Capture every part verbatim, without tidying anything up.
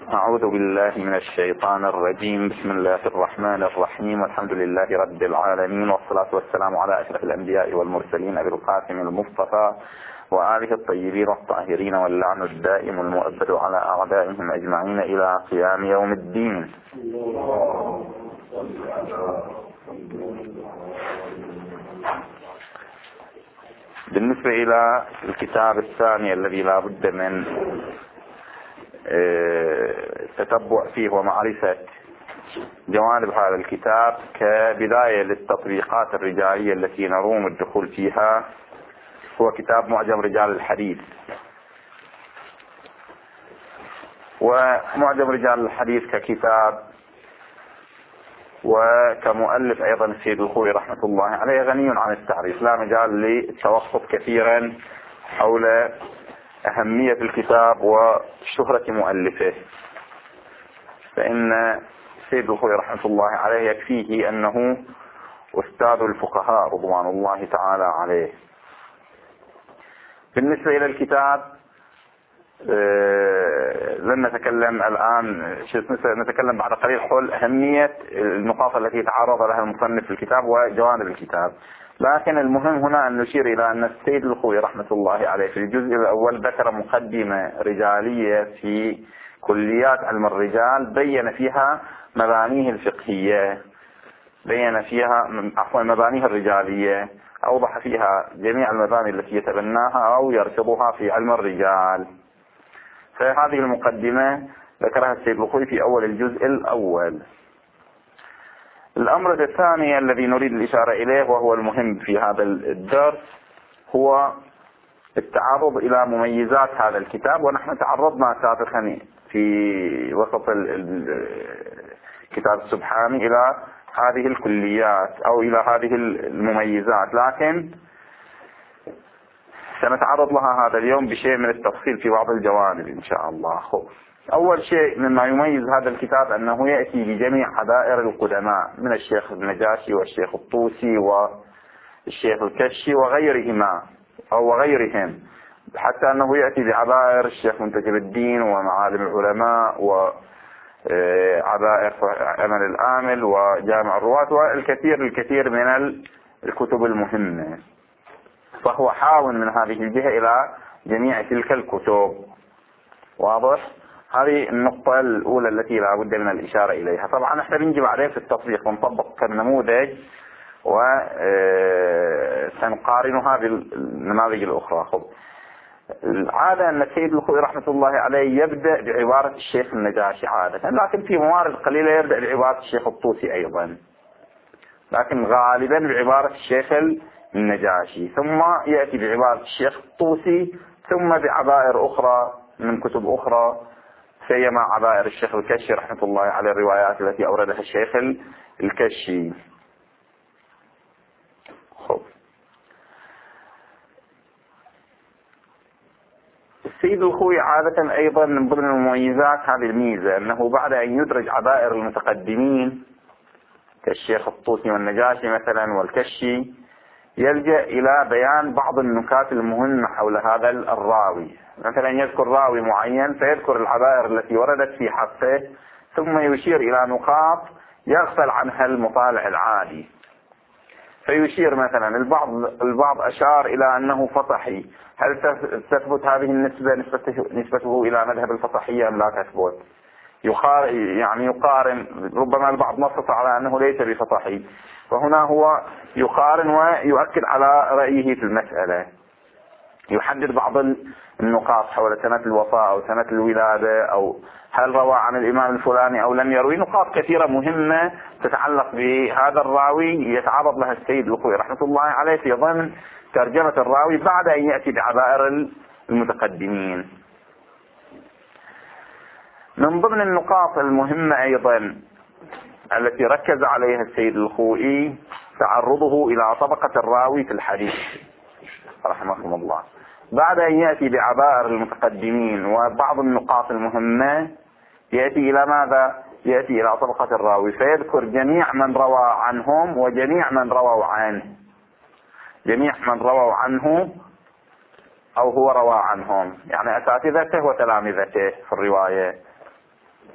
أعوذ بالله من الشيطان الرجيم. بسم الله الرحمن الرحيم، والحمد لله رب العالمين، والصلاة والسلام على أشرف الأنبياء والمرسلين أبي القاسم المصطفى وآله الطيبين الطاهرين، واللعن الدائم المؤبد على أعدائهم أجمعين إلى قيام يوم الدين. بالنسبة إلى الكتاب الثاني الذي لا بد من التتبع فيه ومعرفة جوانب هذا الكتاب كبداية للتطبيقات الرجالية التي نروم الدخول فيها، هو كتاب معجم رجال الحديث. ومعجم رجال الحديث ككتاب وكمؤلف أيضا السيد الخوئي رحمة الله عليه غني عن التعريف، لا مجال للتوقف كثيرا حول أهمية الكتاب وشهرة مؤلفه، فإن السيد الخوئي رحمة الله عليه يكفيه أنه أستاذ الفقهاء رضوان الله تعالى عليه. بالنسبة إلى الكتاب لن نتكلم الآن، نتكلم بعد قليل حول أهمية النقاط التي تعرض لها المصنف في الكتاب وجوانب الكتاب، لكن المهم هنا أن نشير إلى أن السيد الخوئي رحمة الله عليه في الجزء الأول ذكر مقدمة رجالية في كليات علم الرجال بين فيها مبانيه الفقهية، بين فيها عفوا مبانيه الرجالية، أوضح فيها جميع المباني التي يتبناها أو يركضها في علم الرجال. فهذه المقدمة ذكرها السيد الخوئي في أول الجزء الأول. الأمر الثاني الذي نريد الإشارة إليه وهو المهم في هذا الدرس هو التعرض إلى مميزات هذا الكتاب، ونحن تعرضنا سابقا في وسط الكتاب السبحاني إلى هذه الكليات أو إلى هذه المميزات، لكن سنتعرض لها هذا اليوم بشيء من التفصيل في بعض الجوانب إن شاء الله. أول شيء مما يميز هذا الكتاب أنه يأتي بجميع حبائر القدماء من الشيخ النجاشي والشيخ الطوسي والشيخ الكشي وغيرهما أو وغيرهم، حتى أنه يأتي بعبائر الشيخ منتجب الدين ومعالم العلماء وعبائر أمل الآمل وجامع الرواة والكثير الكثير من الكتب المهمة، فهو حاول من هذه الجهة إلى جميع تلك الكتب. واضح؟ هذه النقطة الأولى التي لا بد من الإشارة إليها. طبعا احنا بنجي بعدين في التطبيق ونطبق كالنموذج وسنقارنها بالنماذج الأخرى. خب العادة أن السيد الخوئي رحمة الله عليه يبدأ بعبارة الشيخ النجاشي عادة، لكن في موارد قليلة يبدأ بعبارة الشيخ الطوسي أيضا، لكن غالبا بعبارة الشيخ النجاشي، ثم يأتي بعبارة الشيخ الطوسي، ثم بعبائر أخرى من كتب أخرى، سيما عبائر الشيخ الكشي رحمة الله على الروايات التي أوردها الشيخ الكشي. خب السيد الخوئي عادة أيضا من ضمن المميزات هذه الميزة أنه بعد أن يدرج عبائر المتقدمين كالشيخ الطوسي والنجاشي مثلا والكشي، يلجأ إلى بيان بعض النكات المهمة حول هذا الراوي. مثلا يذكر راوي معين فيذكر العبائر التي وردت في حقه، ثم يشير إلى نقاط يغفل عنها المطالع العادي. فيشير مثلا البعض البعض أشار إلى أنه فطحي، هل تثبت هذه النسبة نسبته, نسبته إلى مذهب الفطحية أم لا تثبت؟ يقارن يعني يقارن، ربما البعض نص على أنه ليس بفطحي، وهنا هو يقارن ويؤكد على رأيه في المسألة، يحدد بعض النقاط حول سنة الوفاة أو سنة الولادة أو هل روى عن الإمام الفلاني أو لم يروي. نقاط كثيرة مهمة تتعلق بهذا الراوي يتعرض لها السيد الخوئي رحمة الله عليه في ضمن ترجمة الراوي بعد أن يأتي بعبائر المتقدمين. من ضمن النقاط المهمة أيضا التي ركز عليها السيد الخوئي تعرضه إلى طبقة الراوي في الحديث رحمه الله. بعد أن يأتي بعبائر المتقدمين وبعض النقاط المهمة يأتي إلى ماذا؟ يأتي إلى طبقة الراوي، فيذكر جميع من روى عنهم وجميع من رووا عنه، جميع من رووا عنه أو هو روى عنهم، يعني أساتذته وتلامذته في الرواية.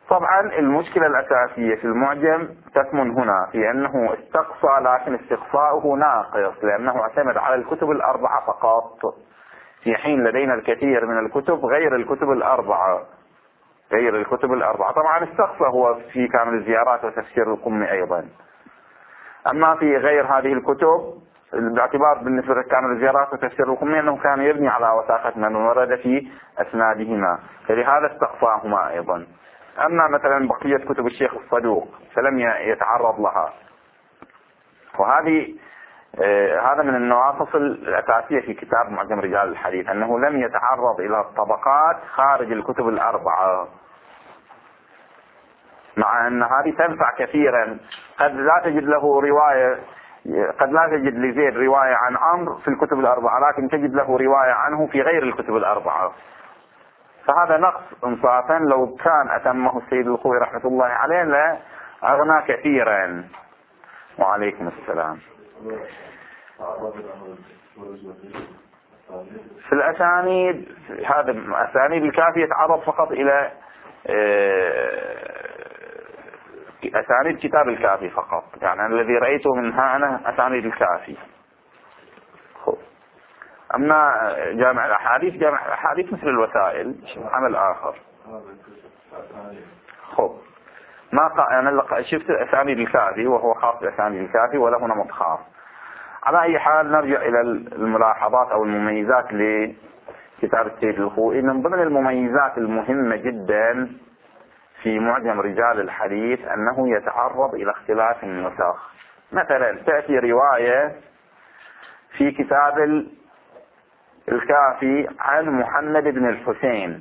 طبعا المشكلة الأساسية في المعجم تكمن هنا في أنه استقصى، لكن استقصاؤه ناقص لأنه اعتمد على الكتب الأربعة فقط، في حين لدينا الكثير من الكتب غير الكتب الأربعة غير الكتب الأربعة. طبعا استقصى هو في كامل الزيارات وتفسير القمي أيضا، أما في غير هذه الكتب باعتبار بالنسبة لكامل الزيارات وتفسير القمي أنه كان يبني على وثاقة من ورد في أسنادهما، فلهذا استقصاهما أيضا. أما مثلا بقية كتب الشيخ الصدوق فلم يتعرض لها، وهذه آه هذا من النواقص الأساسية في كتاب معجم رجال الحديث، أنه لم يتعرض إلى الطبقات خارج الكتب الأربعة، مع أن هذه تنفع كثيرا. قد لا تجد له رواية، قد لا تجد لزيد رواية عن عمرو في الكتب الأربعة، لكن تجد له رواية عنه في غير الكتب الأربعة، فهذا نقص انصافا. لو كان أتمه السيد الخوئي رحمة الله عليه لأغنى كثيرا. وعليكم السلام. في الأسانيد، هذا أسانيد الكافي يتعرض فقط إلى أسانيد كتاب الكافي فقط، يعني الذي رأيته منها أنا أسانيد الكافي. أما جامع الأحاديث، جامع الأحاديث مثل الوسائل عمل آخر. خب ما أنا شفت أسانيد الكافي وهو خاص بأسانيد الكافي وله نمط خاص. على أي حال نرجع إلى الملاحظات أو المميزات لكتاب السيد الخوئي. من ضمن المميزات المهمة جدا في معجم رجال الحديث أنه يتعرض إلى اختلاف النسخ. مثلا تأتي رواية في كتاب الكافي عن محمد بن الحسين،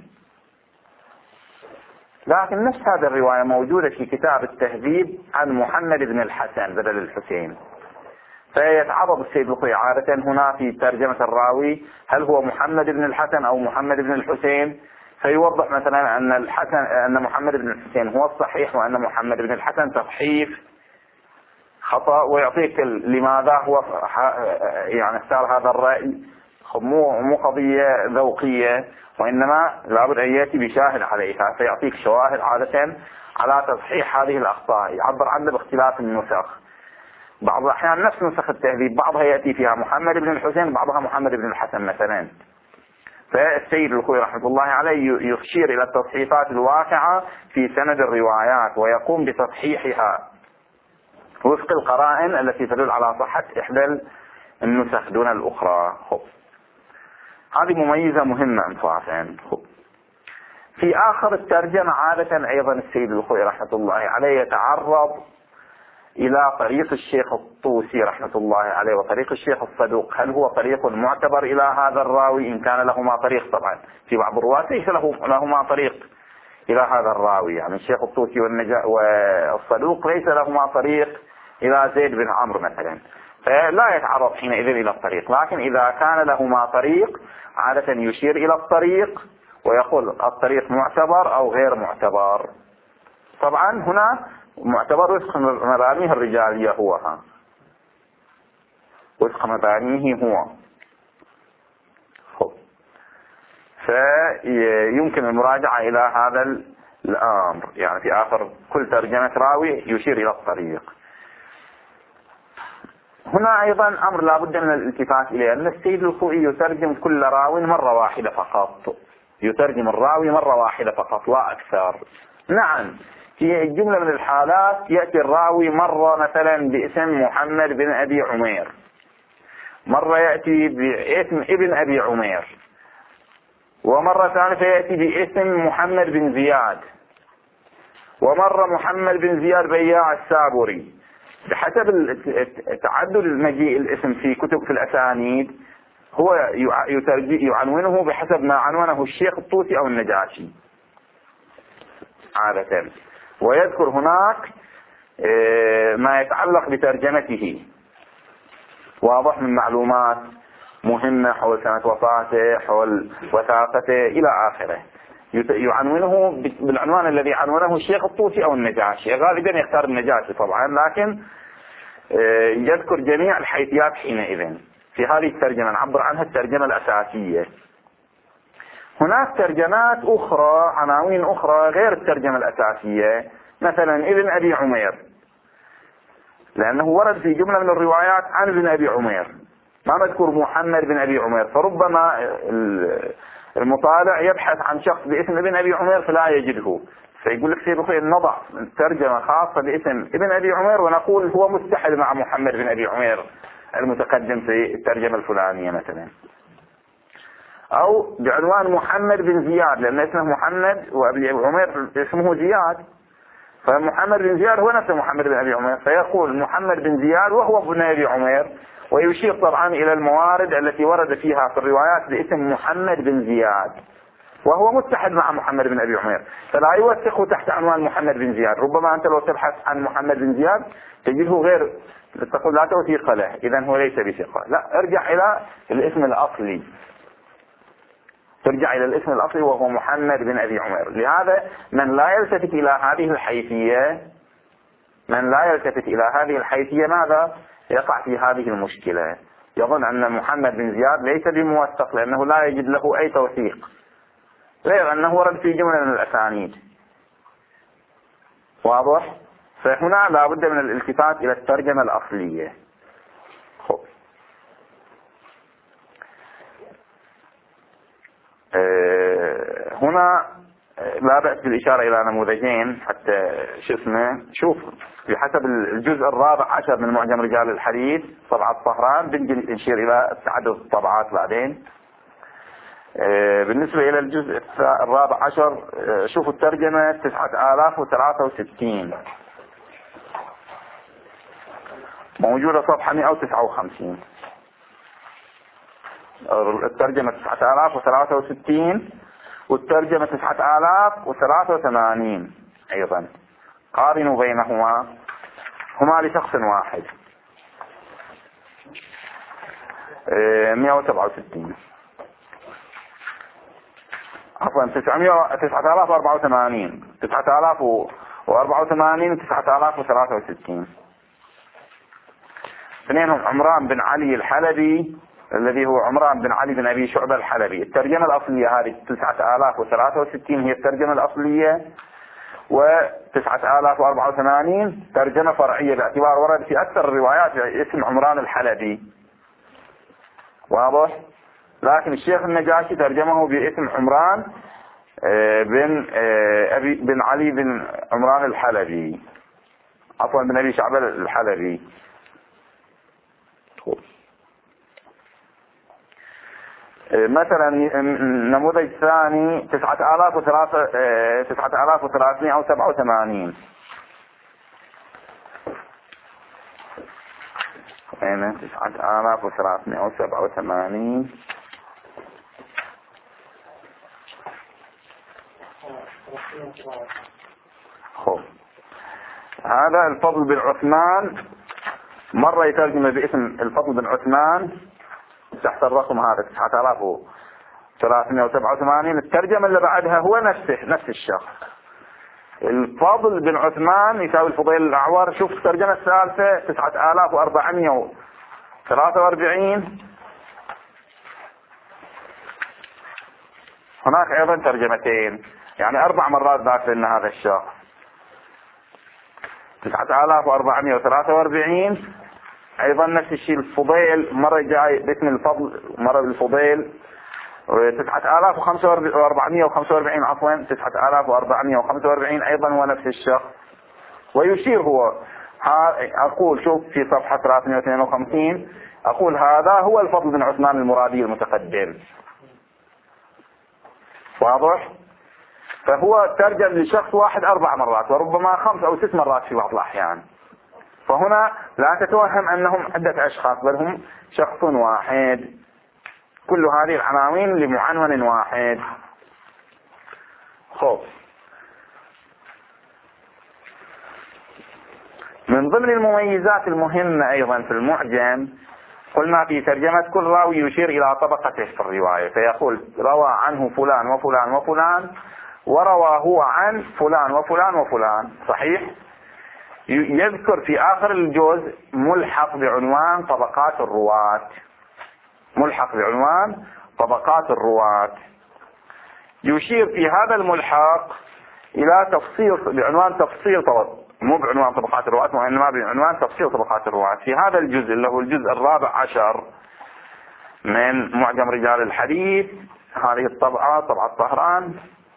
لكن نفس هذه الرواية موجودة في كتاب التهذيب عن محمد بن الحسن بدل الحسين. فيتعرض السيد الخوئي عادة هنا في ترجمة الراوي هل هو محمد بن الحسن أو محمد بن الحسين، فيوضح مثلا أن الحسن أن محمد بن الحسين هو الصحيح وأن محمد بن الحسن تصحيف خطأ، ويعطيك لماذا هو يعني اختار هذا الرأي. مو مو قضية ذوقية، وإنما لابد أن يأتي بشاهد عليها، فيعطيك شواهد عادة على تصحيح هذه الأخطاء، يعبر عنه باختلاف النسخ. بعض الأحيان نفس نسخ التهذيب بعضها يأتي فيها محمد بن الحسين بعضها محمد بن الحسن مثلا. فالسيد الخوئي رحمة الله عليه يشير إلى التصحيحات الواقعة في سند الروايات ويقوم بتصحيحها وفق القرائن التي تدل على صحة إحدى النسخ دون الأخرى. خب. هذه مميزة مهمة انصافا. في آخر الترجمة عادة أيضا السيد الخوئي رحمة الله عليه يتعرض إلى طريق الشيخ الطوسي رحمة الله عليه وطريق الشيخ الصدوق، هل هو طريق معتبر إلى هذا الراوي إن كان لهما طريق. طبعا في بعض الرواة ليس له لهما طريق إلى هذا الراوي، يعني الشيخ الطوسي والصدوق ليس لهما طريق إلى زيد بن عمرو مثلا، فلا يتعرض حينئذ إلى الطريق. لكن إذا كان لهما طريق عادة يشير إلى الطريق ويقول الطريق معتبر أو غير معتبر. طبعا هنا معتبر وفق مبانيه الرجالية هو ها. وفق مبانيه هو. فيمكن المراجعة إلى هذا الأمر، يعني في آخر كل ترجمة راوي يشير إلى الطريق. هنا أيضا أمر لا بد من الالتفات إليه، أن السيد الخوئي يترجم كل راوي مرة واحدة فقط، يترجم الراوي مرة واحدة فقط لا أكثر. نعم في جملة من الحالات يأتي الراوي مرة مثلا باسم محمد بن أبي عمير، مرة يأتي باسم ابن أبي عمير، ومرة ثالثة يأتي باسم محمد بن زياد، ومرة محمد بن زياد بياع السابري. بحسب تعدد المجيء الاسم في كتب في الأسانيد هو يعنونه بحسب ما عنونه الشيخ الطوسي أو النجاشي عادة، ويذكر هناك ما يتعلق بترجمته واضح من معلومات مهمة حول سنة وفاته حول وثاقته إلى آخره، يعنونه بالعنوان الذي عنونه الشيخ الطوسي أو النجاشي. غالبا يختار النجاشي طبعا، لكن يذكر جميع الحيثيات حينئذ في هذه الترجمة نعبر عنها الترجمة الأساسية. هناك ترجمات أخرى، عناوين أخرى غير الترجمة الأساسية، مثلا ابن أبي عمير، لأنه ورد في جملة من الروايات عن ابن أبي عمير، ما مذكور محمد بن أبي عمير، فربما المطالع يبحث عن شخص باسم ابن أبي عمير فلا يجده، فيقول لك سيد أخوي نضع ترجمة خاصة باسم ابن أبي عمير ونقول هو متحد مع محمد بن أبي عمير المتقدم في الترجمة الفلانية مثلا، أو بعنوان محمد بن زياد لأن اسمه محمد وأبي عمير اسمه زياد، فمحمد بن زياد هو نفسه محمد بن أبي عمير، فيقول محمد بن زياد وهو ابن أبي عمير، ويشير طبعا إلى الموارد التي ورد فيها في الروايات باسم محمد بن زياد وهو متحد مع محمد بن أبي عمير، فلا يوثقه تحت عنوان محمد بن زياد. ربما أنت لو تبحث عن محمد بن زياد تجده غير، تقول لا توثيق له، إذن هو ليس بثقة، لا، ارجع إلى الاسم الأصلي، ترجع إلى الاسم الأصلي وهو محمد بن أبي عمير. لهذا من لا يلتفت إلى هذه الحيثية من لا يلتفت إلى هذه الحيثية ماذا؟ يقع في هذه المشكلة، يظن أن محمد بن زياد ليس بموثق لأنه لا يجد له أي توثيق، غير أنه ورد في جملة من الأسانيد. واضح؟ فهنا لا بد من الالتفات إلى الترجمة الأصلية. خب. أه هنا لا بأس بالإشارة إلى نموذجين حتى شو اسمه، شوف بحسب الجزء الرابع عشر من معجم رجال الحديث طبعة طهران، بنجي نشير إلى تعدد الطبعات بعدين. أه بالنسبة إلى الجزء الرابع عشر، أه شوفوا الترجمة تسعة آلاف وثلاثة وستين موجودة صفحة مئة وتسعة وخمسين، الترجمة تسعة آلاف وثلاثة وستين والترجمة تسعة آلاف وثلاثة وثمانين أيضا، قارنوا بينهما، هما لشخص واحد. مئة وسبعة وستين عفوا تسعة آلاف وأربعة وثمانين تسعة آلاف وأربعة وثمانين تسعة آلاف وثلاثة وستين. اثنينهم عمران بن علي الحلبي الذي هو عمران بن علي بن أبي شعبة الحلبي. الترجمة الأصلية هذه تسعة آلاف وثلاثة وستين هي الترجمة الأصلية، وتسعة آلاف وأربعة وثمانين ترجمة فرعية باعتبار ورد في أكثر الروايات اسم عمران الحلبي. واضح؟ لكن الشيخ النجاشي ترجمه باسم عمران بن أبي بن علي بن عمران الحلبي، عفوا بن أبي شعبة الحلبي. مثلا نموذج ثاني تسعة آلاف وثلاثة تسعة آلاف وثلاثمائة وسبعة وثمانين هنا تسعة آلاف وثلاثمائة وسبعة وثمانين. خب هذا الفضل بن عثمان، مرة يترجم باسم الفضل بن عثمان تحت الرقم هذا تسعة آلاف وثلاثمائة وسبعة وثمانين. الترجمة اللي بعدها هو نفسه نفس الشخص، الفضل بن عثمان يساوي الفضيل الأعور. شوف الترجمة الثالثة تسعة آلاف وأربعمائة وثلاثة وأربعين. هناك أيضا ترجمتين، يعني أربع مرات ذاكر لنا هذا الشخص. تسعة آلاف وأربعمائة وثلاثة وأربعين أيضا نفس الشيء، الفضيل مرة جاي باسم الفضل مرة بالفضيل. تسعة آلاف وأربعمائة وخمسة وأربعين عفوا تسعة آلاف وأربعمائة وخمسة وأربعين أيضا هو نفس الشخص. ويشير هو، أقول شوف في صفحة ثلاثمائة واثنين وخمسين، أقول هذا هو الفضل بن عثمان المرادي المتقدم. واضح؟ فهو ترجم لشخص واحد أربع مرات وربما خمس أو ست مرات في بعض الأحيان. فهنا لا تتوهم أنهم عدة أشخاص، بل هم شخص واحد، كل هذه العناوين لمعنون واحد. خب من ضمن المميزات المهمة أيضا في المعجم، قلنا في ترجمة كل راوي يشير إلى طبقته في الرواية، فيقول روى عنه فلان وفلان وفلان وروى هو عن فلان وفلان وفلان. صحيح؟ يذكر في آخر الجزء ملحق بعنوان طبقات الرواة، ملحق بعنوان طبقات الرواة. يشير في هذا الملحق إلى تفصيل بعنوان تفصيل طبق، مو بعنوان طبقات الرواة وإنما بعنوان تفصيل طبقات الرواة. في هذا الجزء اللي هو الجزء الرابع عشر من معجم رجال الحديث، هذه الطبعة طبعة طهران،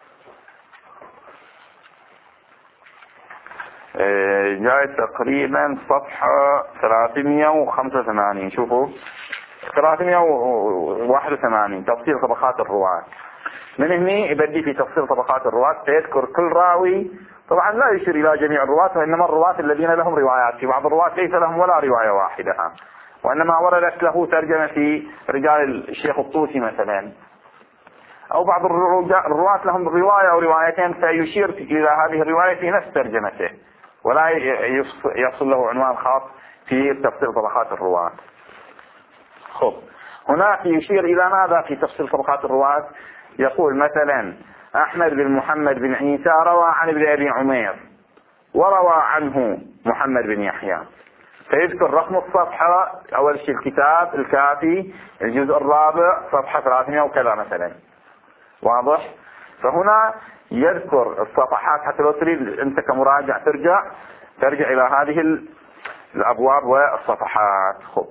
جاي تقريبا صفحة ثلاثمئة وخمسة وثمانين. شوفوا ثلاثمئة وواحد وثمانين تفصيل طبقات الرواة. من هنا يبدي في تفصيل طبقات الرواة، سيذكر كل راوي. طبعا لا يشير إلى جميع الرواة، وإنما الرواة الذين لهم روايات. في بعض الرواة ليس لهم ولا رواية واحدة، وإنما وردت له ترجمة في رجال الشيخ الطوسي مثلا، أو بعض الرواة لهم رواية أو روايتين فيشير إلى هذه الرواية في نفس ترجمته، ولا يحصل له عنوان خاص في تفصيل طبقات الرواة. خب هناك يشير إلى ماذا في تفصيل طبقات الرواة؟ يقول مثلا أحمد بن محمد بن عيسى روى عن ابن أبي عمير وروى عنه محمد بن يحيى، فيذكر رقم الصفحة أول شيء الكتاب الكافي الجزء الرابع صفحة ثلاثمئة وكذا مثلا، واضح؟ فهنا يذكر الصفحات حتى لو تريد أنت كمراجع ترجع ترجع إلى هذه الأبواب والصفحات. خب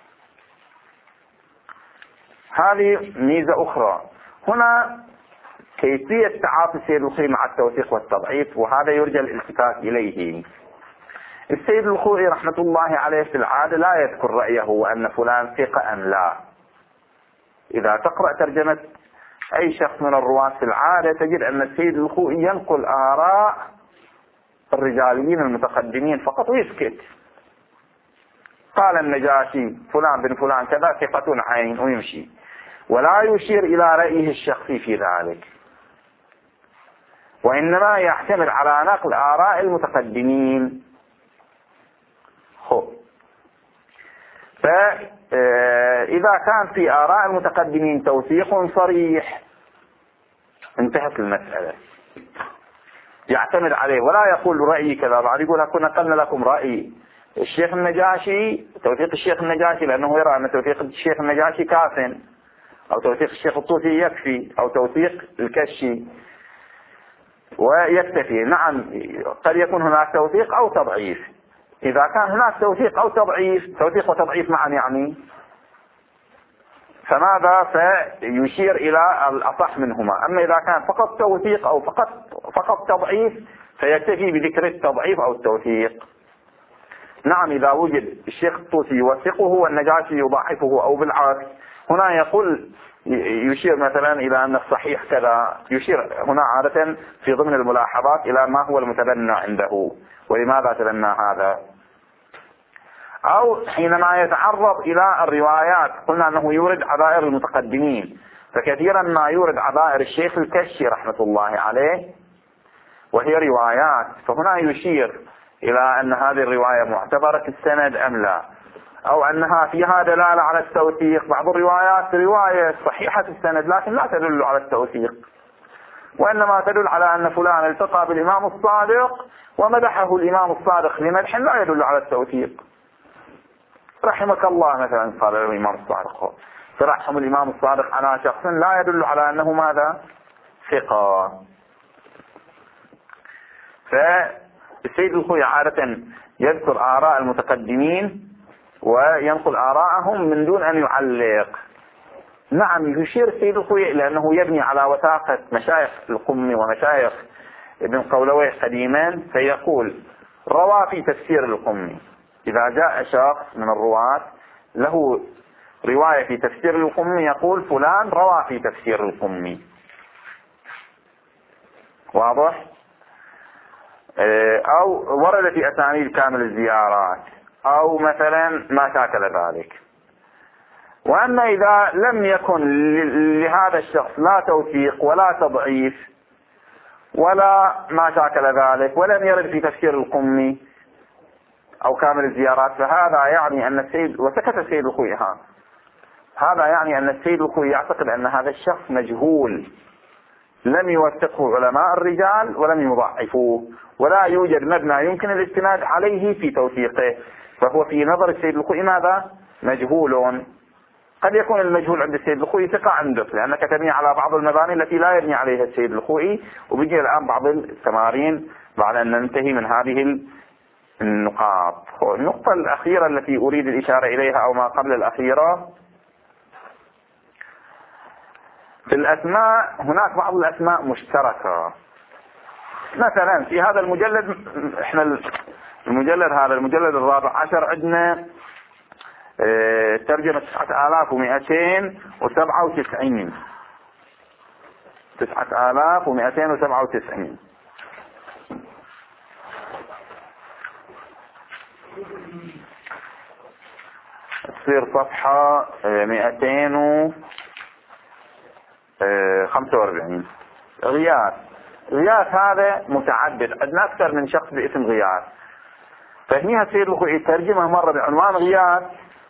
هذه ميزة أخرى. هنا كيفية تعاطي السيد الخوئي مع التوثيق والتضعيف، وهذا يرجى الالتفات إليه. السيد الخوئي رحمة الله عليه في العادة لا يذكر رأيه وأن فلان ثقة أم لا. إذا تقرأ ترجمة أي شخص من الرواة في العادة تجد أن السيد الخوئي ينقل آراء الرجاليين المتقدمين فقط ويسكت. قال النجاشي فلان بن فلان كذا ثقة عين ويمشي، ولا يشير إلى رأيه الشخصي في ذلك، وإنما يعتمد على نقل آراء المتقدمين. خب فإذا كان في آراء المتقدمين توثيق صريح انتهت المسألة، يعتمد عليه ولا يقول رأيي كذا. بعد يقول كنا قلنا لكم رأي الشيخ النجاشي، توثيق الشيخ النجاشي لأنه يرى أن توثيق الشيخ النجاشي كاف، أو توثيق الشيخ الطوسي يكفي، أو توثيق الكشي ويكتفي. نعم قد يكون هناك توثيق أو تضعيف. إذا كان هناك توثيق أو تضعيف، توثيق وتضعيف معا يعني، فماذا؟ فيشير إلى الأصح منهما. أما إذا كان فقط توثيق أو فقط فقط تضعيف فيكتفي بذكر التضعيف أو التوثيق. نعم إذا وجد الشيخ الطوسي يوثقه والنجاشي يضعفه أو بالعكس، هنا يقول يشير مثلا إلى أن الصحيح كذا، يشير هنا عادة في ضمن الملاحظات إلى ما هو المتبنى عنده ولماذا تبنى هذا. أو حينما يتعرض إلى الروايات قلنا أنه يورد عبائر المتقدمين، فكثيرا ما يورد عبائر الشيخ الكشي رحمة الله عليه وهي روايات، فهنا يشير إلى أن هذه الرواية معتبرة السند أم لا، أو أنها فيها دلالة على التوثيق. بعض الروايات رواية صحيحة السند لكن لا تدل على التوثيق، وإنما تدل على أن فلان التقى بالإمام الصادق ومدحه الإمام الصادق لمدح لا يدل على التوثيق. رحمك الله مثلا قال الإمام الصادق، فرحم الإمام الصادق على شخص لا يدل على أنه ماذا؟ ثقة. فالسيد الخوئي عادة يذكر آراء المتقدمين وينقل آراءهم من دون أن يعلق. نعم يشير السيد الخوئي لأنه يبني على وثاقة مشايخ القمي ومشايخ ابن قولويه قديما، فيقول روى في تفسير القمي. إذا جاء شخص من الرواة له رواية في تفسير القمي يقول فلان روى في تفسير القمي، واضح؟ أو ورد في أسانيد كامل الزيارات، أو مثلا ما شاكل ذلك. وأما إذا لم يكن لهذا الشخص لا توثيق ولا تضعيف ولا ما شاكل ذلك ولم يرد في تفسير القمي أو كامل الزيارات، فهذا يعني أن السيد، وسكت السيد الخوئي، هذا يعني أن السيد الخوئي يعتقد أن هذا الشخص مجهول لم يوثقه علماء الرجال ولم يضعفوه، ولا يوجد مبنى يمكن الاستناد عليه في توثيقه، فهو في نظر السيد الخوئي ماذا؟ مجهول. قد يكون المجهول عند السيد الخوئي ثقة عندك، لأنك تبني على بعض المباني التي لا يبني عليها السيد الخوئي. وبيجي الآن بعض التمارين بعد أن ننتهي من هذه النقاط. النقطة الأخيرة التي أريد الإشارة إليها أو ما قبل الأخيرة، في الأسماء هناك بعض الأسماء مشتركة. مثلا في هذا المجلد، احنا المجلد هذا المجلد الرابع عشر عندنا اه ترجمة تسعة آلاف ومئتين وسبعة وتسعين تسعة آلاف ومئتين وسبعة وتسعين تصير صفحة مئتين وخمسة وأربعين. غياث. غياث هذا متعدد، عندنا أكثر من شخص باسم غياث. فهنيها السيد الخوئي ترجمة مرة بعنوان غياث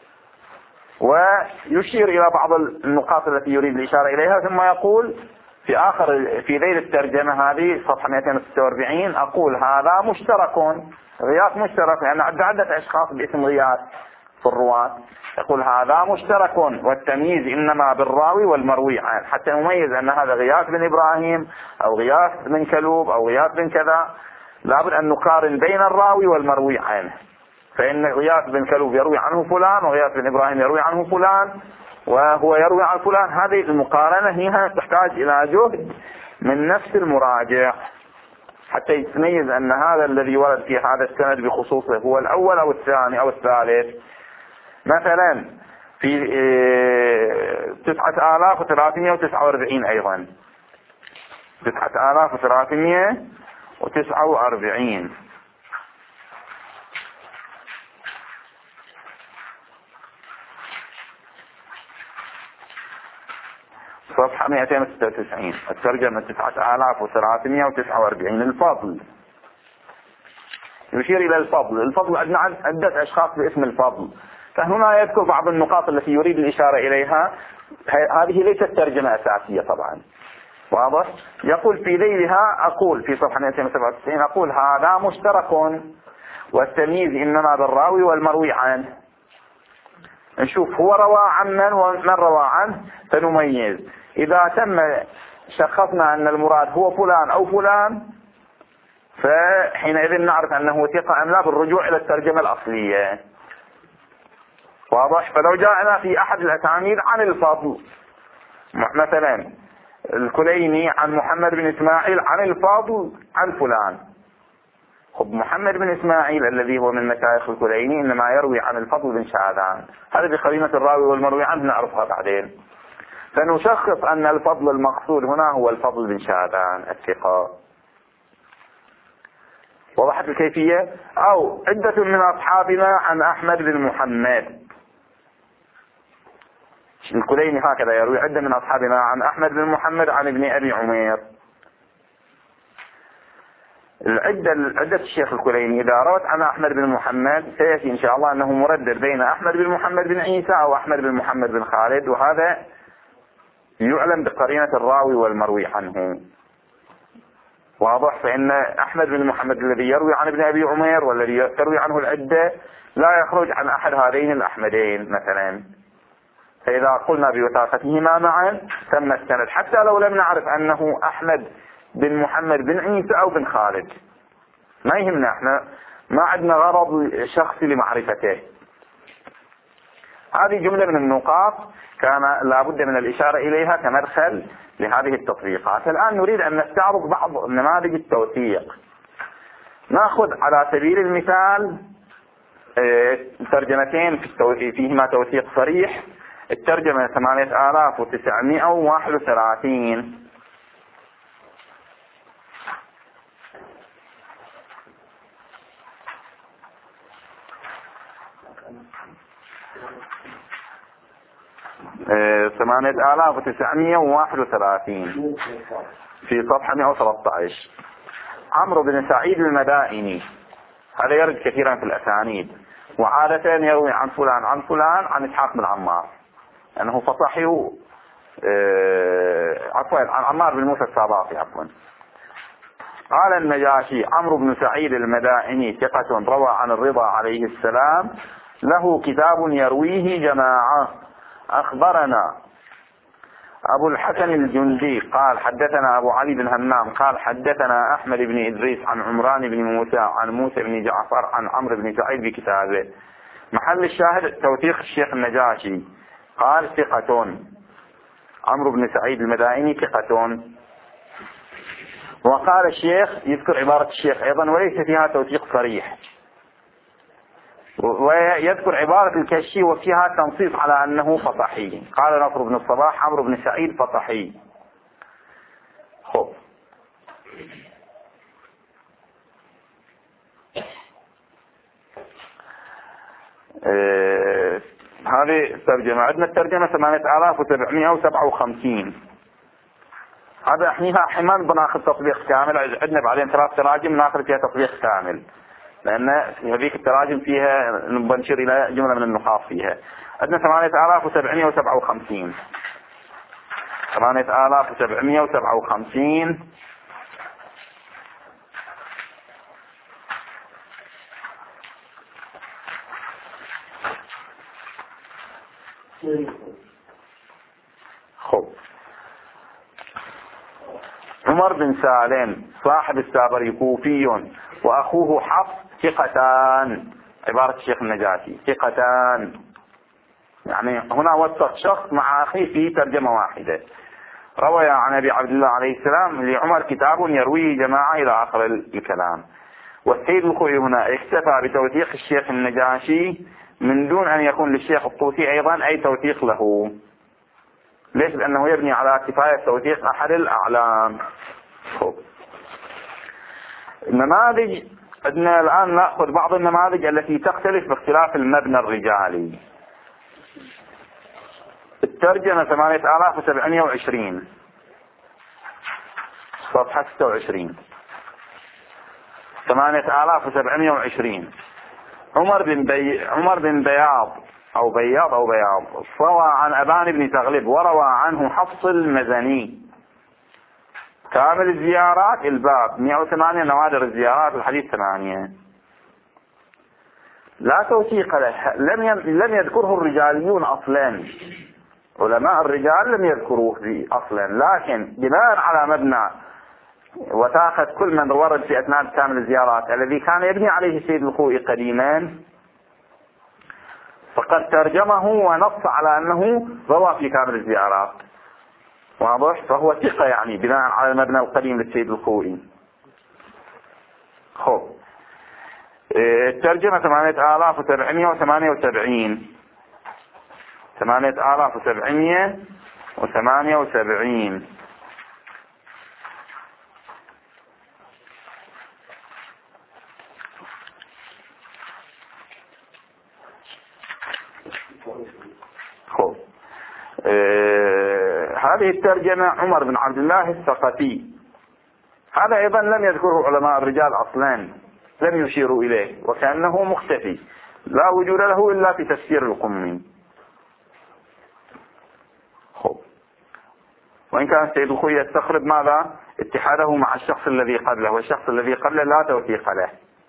ويشير إلى بعض النقاط التي يريد الإشارة إليها، ثم يقول في آخر في ذيل الترجمة هذه صفحة مئتين وستة وأربعين أقول هذا مشترك. غياث مشترك لأن يعني عدة أشخاص باسم غياث في الرواة. يقول هذا مشترك، والتمييز إنما بالراوي والمروي عنه، حتى نميز أن هذا غياث بن إبراهيم أو غياث بن كلوب أو غياث بن كذا. لابد أن نقارن بين الراوي والمروي عنه، فإن غياث بن كلوب يروي عنه فلان وغياث بن إبراهيم يروي عنه فلان وهو يروي عن فلان. هذه المقارنة هي تحتاج إلى جهد من نفس المراجع حتى يتميز أن هذا الذي ورد في هذا السند بخصوصه هو الأول أو الثاني أو الثالث. مثلا في تسعة آلاف وثلاثمائة وتسعة وأربعين أيضا تسعة آلاف وثلاثمائة وتسعة وأربعين صفحة مئتين وستة وتسعين الترجمة تسعة آلاف وثلاثمائة وتسعة وأربعين. الفضل يشير إلى الفضل. الفضل عندنا عدة أشخاص باسم الفضل، فهنا يذكر بعض النقاط التي يريد الإشارة إليها. هذه ليست ترجمة أساسية طبعا، واضح. يقول في ذيلها أقول في صفحة مئتين وسبعة وتسعين أقول هذا مشترك، والتمييز إنما بالراوي والمروي عنه. نشوف هو روى عن من ومن روى عنه فنميز. إذا تم شخصنا أن المراد هو فلان أو فلان فحينئذ نعرف أنه ثقة أم لا بالرجوع إلى الترجمة الأصلية، واضح. فلو جاءنا في أحد الأسانيد عن الفضل، مثلا الكليني عن محمد بن إسماعيل عن الفضل عن فلان، خب محمد بن إسماعيل الذي هو من مشايخ الكليني إنما يروي عن الفضل بن شعبان، هذا بقرينة الراوي والمروي عنه نعرفها بعدين. فنشخص أن الفضل المقصود هنا هو الفضل بن شعبان الثقة. وضحت الكيفية؟ أو عدة من أصحابنا عن أحمد بن محمد، الكليني هكذا يروي عدة من أصحابنا عن أحمد بن محمد عن ابن أبي عمير. العدة عدة الشيخ الكليني إذا روت عن أحمد بن محمد سيأتي إن شاء الله أنه مردد بين أحمد بن محمد بن عيسى أو أحمد بن محمد بن خالد، وهذا يعلم بقرينة الراوي والمروي عنه، واضح. فإن أحمد بن محمد الذي يروي عن ابن أبي عمير والذي يروي عنه العدة لا يخرج عن أحد هذين الأحمدين مثلا، فإذا قلنا بوثاقتهما معا تم السند، حتى لو لم نعرف أنه أحمد بن محمد بن عيسى أو بن خالد ما يهمنا، احنا ما عندنا غرض شخصي لمعرفته. هذه جملة من النقاط كان لابد من الإشارة إليها كمدخل لهذه التطبيقات. الآن نريد أن نستعرض بعض نماذج التوثيق. نأخذ على سبيل المثال ترجمتين فيهما توثيق صريح. الترجمة ثمانية آلاف وتسعمائة وواحد وثلاثين ثمانية آلاف وتسعمائة وواحد وثلاثين في صفحة مئة وثلاثة عشر. عمرو بن سعيد المدائني، هذا يرد كثيرا في الأسانيد، وعادة يروي عن فلان عن فلان عن إسحاق بن عمار، أنه فصحي عفوا عن عمار بن موسى الساباطي عفوا. قال النجاشي: عمرو بن سعيد المدائني ثقة روى عن الرضا عليه السلام، له كتاب يرويه جماعة أخبرنا أبو الحسن الجندي قال حدثنا أبو علي بن همام قال حدثنا أحمد بن إدريس عن عمران بن موسى عن موسى بن جعفر عن عمرو بن سعيد بكتابه. محل الشاهد توثيق الشيخ النجاشي قال ثقة، عمرو بن سعيد المدائني ثقة. وقال الشيخ يذكر عبارة الشيخ أيضا وليس فيها توثيق صريح، ويذكر عبارة الكشي وفيها تنصيص على أنه فطحي. قال نصر بن الصباح عمرو بن سعيد فطحي. خب آه هذه الترجمة. عندنا الترجمة ثمانية آلاف وسبعمائة وسبعة وخمسين. هذا احنا حمال بناخذ تطبيق كامل. عندنا بعدين ثلاث تراجم ناخذ فيها تطبيق كامل، لأن هذيك التراجم فيها بنشر إلى جملة من النقاط فيها. عندنا ثمانية آلاف وسبعمائة وسبعة وخمسين. ثمانية آلاف وسبعمائة وسبعة وخمسين خب. عمر بن سالم صاحب السابري كوفي وأخوه حفص ثقتان. عبارة الشيخ النجاشي ثقتان، يعني هنا وثق شخص مع أخيه في ترجمة واحدة. روى عن أبي عبد الله عليه السلام لعمر كتاب يرويه جماعة إلى آخر الكلام. والسيد الخوئي هنا اكتفى بتوثيق الشيخ النجاشي من دون أن يكون للشيخ الطوسي أيضا أي توثيق له. ليش؟ لأنه يبني على كفاية توثيق أحد الأعلام. النماذج عندنا الآن نأخذ بعض النماذج التي تختلف باختلاف المبنى الرجالي. الترجمة ثمانية آلاف وسبعمائة وعشرين صفحة ستة وعشرين. ثمانية آلاف وسبعمائة وعشرين. عمر بن بي... عمر بن بياض أو بياض أو بياض روى عن أبان بن تغلب وروى عنه حفص المزني. كامل الزيارات الباب مئة وثمانية نوادر الزيارات الحديث ثمانية. لا توثيق له. لم ي... لم يذكره الرجاليون أصلا، علماء الرجال لم يذكروه أصلا، لكن بناء على مبنى وثاقة كل من ورد في أثناء كامل الزيارات الذي كان يبني عليه السيد الخوئي قديما، فقد ترجمه ونص على أنه روى في كامل الزيارات. واضح؟ فهو ثقة يعني بناء على المبنى القديم للسيد الخوئي. خب الترجمة ثمانية آلاف وسبعمائة وثمانية وسبعين. ثمانية آلاف وسبعمائة وثمانية وسبعين. خب آه هذه الترجمة عمر بن عبد الله الثقفي. هذا أيضا لم يذكره علماء الرجال أصلا، لم يشيروا إليه وكأنه مختفي لا وجود له إلا في تفسير القمي. خب وإن كان السيد الخوئي يستخرج ماذا؟ اتحاده مع الشخص الذي قبله، والشخص الذي قبله لا توثيق له.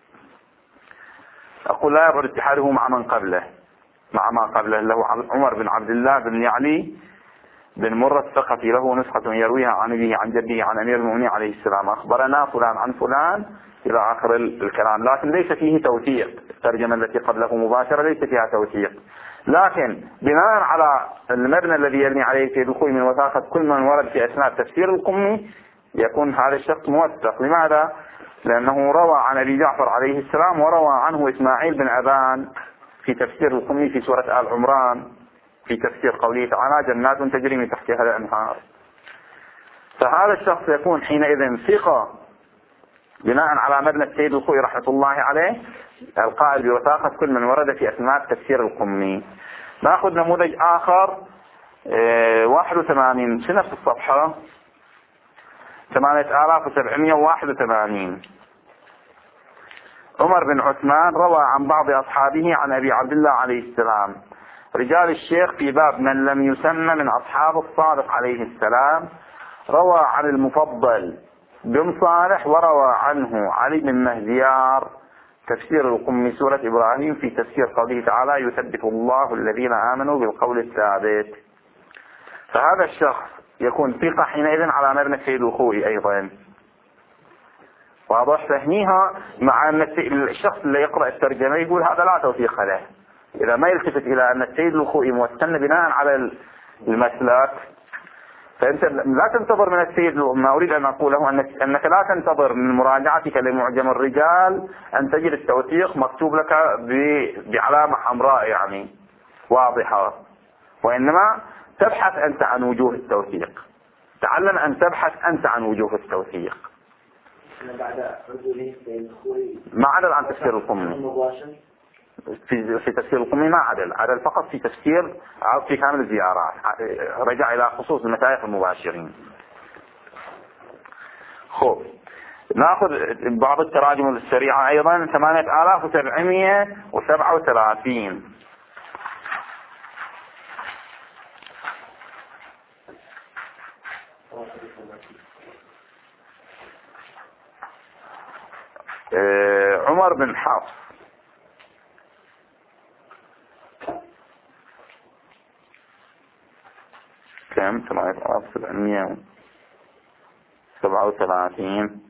أقول لا يبعد اتحاده مع من قبله، مع ما قبله له عمر بن عبد الله بن يعلي بن مرة الثقفي له نسخة يرويها عن أبيه عن جده عن أمير المؤمنين عليه السلام أخبرنا فلان عن فلان إلى آخر الكلام، لكن ليس فيه توثيق. الترجمة التي قبله مباشرة ليس فيها توثيق، لكن بناء على المبنى الذي يبني عليه السيد الخوئي من وثاقة كل من ورد في أثناء تفسير القمي يكون هذا الشخص موثق. لماذا؟ لأنه روى عن أبي جعفر عليه السلام وروى عنه إسماعيل بن أبان في تفسير القمي في سورة آل عمران في تفسير قوله تعالى جنات تجري من تحتها الأنهار. فهذا الشخص يكون حينئذ ثقة بناء على مبنى السيد الخوئي رحمة الله عليه القائل بوثاقة كل من ورد في أثناء تفسير القمي. نأخذ نموذج آخر اه واحد وثمانين في نفس الصفحة ثمانية آلاف وسبعمائة وواحد وثمانين. عمر بن عثمان روى عن بعض أصحابه عن أبي عبد الله عليه السلام. رجال الشيخ في باب من لم يسمى من أصحاب الصادق عليه السلام روى عن المفضل بن صالح وروى عنه علي بن مهديار تفسير القمي سورة إبراهيم في تفسير قوله تعالى يثبت الله الذين آمنوا بالقول الثابت. فهذا الشخص يكون ثقة حينئذ على مبنى السيد الخوئي أيضا. واضح؟ فهنيها مع أن الشخص اللي يقرأ الترجمة يقول هذا لا توثيق له، إذا ما يلتفت إلى أن السيد الخوئي موثن بناء على المسلك، فأنت لا تنتظر من السيد. ما أريد أن أقوله أنك لا تنتظر من مراجعتك لمعجم الرجال أن تجد التوثيق مكتوب لك بعلامة حمراء يعني واضحة، وإنما تبحث أنت عن وجوه التوثيق. تعلم أن تبحث أنت عن وجوه التوثيق. ما عدل عن تفسير القمي في في تفسير القمي، ما عدل عدل فقط في تفسير في كامل الزيارات، رجع إلى خصوص المشايخ المباشرين. خب نأخذ بعض التراجم السريعة أيضا. ثمانية آلاف وسبعمائة وسبعة وثلاثين عمر بن حفص كم؟ ثمانية آلاف وسبعمائة وسبعة وثلاثين.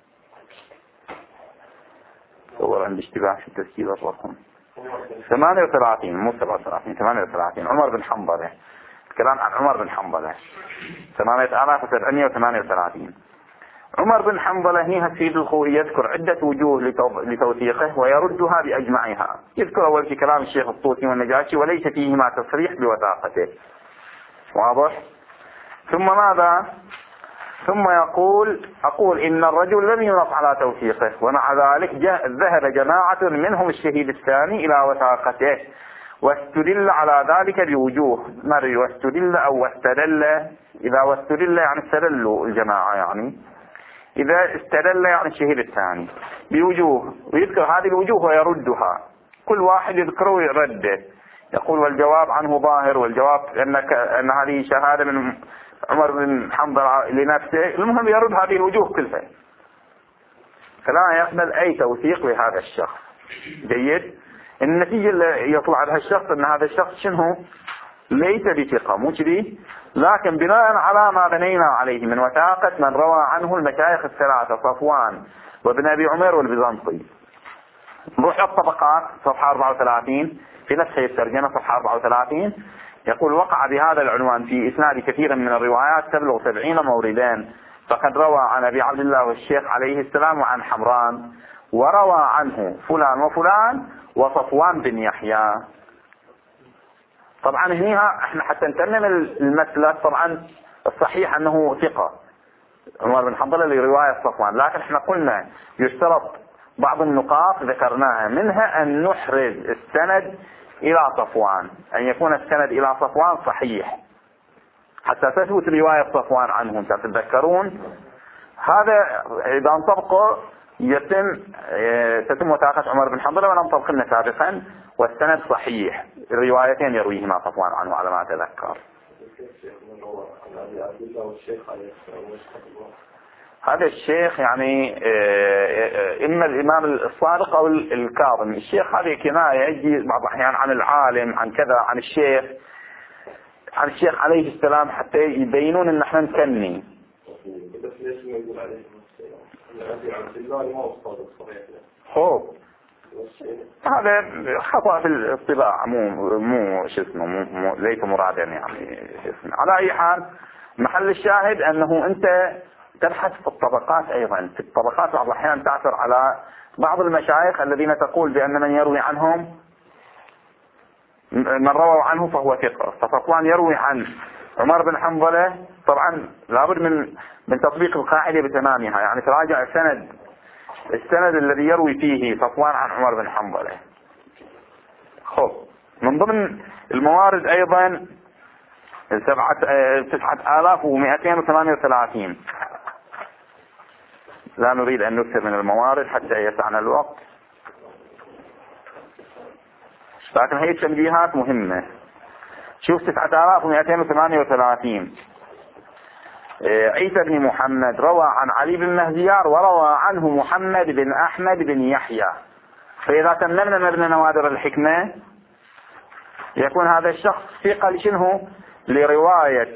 صور عندي اشتباه في تسجيل الرقم. ثمانية وثلاثين مو سبعة وثلاثين، ثمانية وثلاثين. عمر بن حنظلة، الكلام عن عمر بن حنظلة. ثمانية آلاف وسبعمائة وثمانية وثلاثين. عمر بن حنظلة هي السيد الخوئي يذكر عدة وجوه لتوثيقه ويردها بأجمعها. يذكر أول في كلام الشيخ الطوسي والنجاشي وليس فيهما تصريح بوثاقته. واضح؟ ثم ماذا؟ ثم يقول أقول إن الرجل لم ينص على توثيقه، ومع ذلك ذهب جماعة منهم الشهيد الثاني إلى وثاقته، واستدل على ذلك بوجوه. مري واستدل أو واستدل، إذا واستدل يعني استدلوا الجماعة، يعني إذا استدل يعني الشهيد الثاني بوجوه، ويذكر هذه الوجوه ويردها، كل واحد يذكره ويرده. يقول والجواب عنه ظاهر، والجواب أنك أن هذه شهادة من عمر بن حنظلة لنفسه. المهم يرد هذه الوجوه كلها، فلا يقبل أي توثيق لهذا الشخص. جيد؟ النتيجة اللي يطلع لها الشخص أن هذا الشخص شنو؟ ليس بثقة، مو كذي، لكن بناء على ما بنينا عليه من وثاقة من روى عنه المشايخ الثلاثة صفوان وابن أبي عمر والبيزنطي. نروح الطبقات صفحة أربعة وثلاثين في نفس الترجمة صفحة أربعة وثلاثين. يقول وقع بهذا العنوان في إسناد كثير من الروايات تبلغ سبعين موردين، فقد روى عن أبي عبد الله والشيخ عليه السلام وعن حمران، وروى عنه فلان وفلان وصفوان بن يحيى. طبعا هنا احنا حتى نتمم المسألة، طبعا الصحيح أنه ثقة عمر بن حنظلة لرواية صفوان، لكن احنا قلنا يشترط بعض النقاط ذكرناها، منها أن نحرز السند إلى صفوان، أن يكون السند إلى صفوان صحيح حتى تثبت رواية صفوان عنهم. تتذكرون هذا إذا انطبقوا يتم تتم وثاقة عمر بن حنظلة، ولم طبقنا سابقا، والسند صحيح، الروايتين يرويهما صفوان عنه على ما أتذكر. هذا الشيخ يعني إما الإمام الصادق أو الكاظم. الشيخ هذه كناية يجي بعض الأحيان عن العالم، عن كذا، عن الشيخ عن الشيخ عليه السلام، حتى يبينون إن احنا نكني. خوف هذا خطأ في الطباع، مو مو شو اسمه مو, مو ليس مرادا يعني اسمه. على أي حال محل الشاهد أنه أنت تبحث في الطبقات أيضا. في الطبقات بعض الأحيان تعثر على بعض المشايخ الذين تقول بأن من يروي عنهم من روى عنه فهو ثقة. فصفوان يروي عن عمر بن حنظلة، طبعا لابد من من تطبيق القاعدة بتمامها، يعني تراجع السند السند الذي يروي فيه صفوان عن عمر بن حنظلة. خب من ضمن الموارد أيضا سبعة تسعة آلاف ومئتين وثمانية وثلاثين. لا نريد أن نكثر من الموارد حتى يسعنا الوقت، لكن هي التنبيهات مهمة. شوف تسعة آلاف ومئتين وثمانية وثلاثين. عيسى بن محمد روى عن علي بن مهديار وروى عنه محمد بن أحمد بن يحيى. فإذا تممنا مبنى نوادر الحكمة يكون هذا الشخص ثقة لشنه لرواية